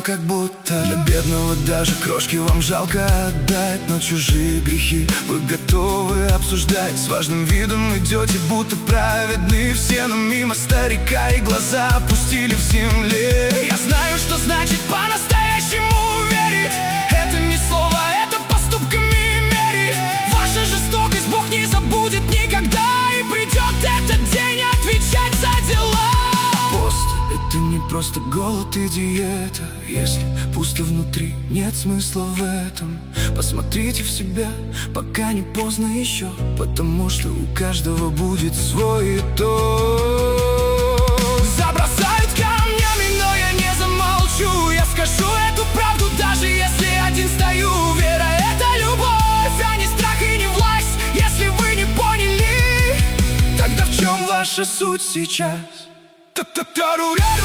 как будто для бедного даже крошки вам жалко отдать. Но чужие грехи вы готовы обсуждать. С важным видом идете, будто праведны все. Но мимо старика и глаза опустили в земле. Я знаю, что значит по-настоящему верить. Это не слово, это поступками мерить. Ваша жестокость Бог не забудет никогда. И придет этот день отвечать за дела. Пост — это не просто голод и диета. Если пусто внутри, нет смысла в этом. Посмотрите в себя, пока не поздно еще. Потому что у каждого будет свой итог. Забросают камнями, но я не замолчу. Я скажу эту правду, даже если один стою. Вера — это любовь, а не страх и не власть. Если вы не поняли, тогда в чем ваша суть сейчас? Та-та-та-ру-ру-ру.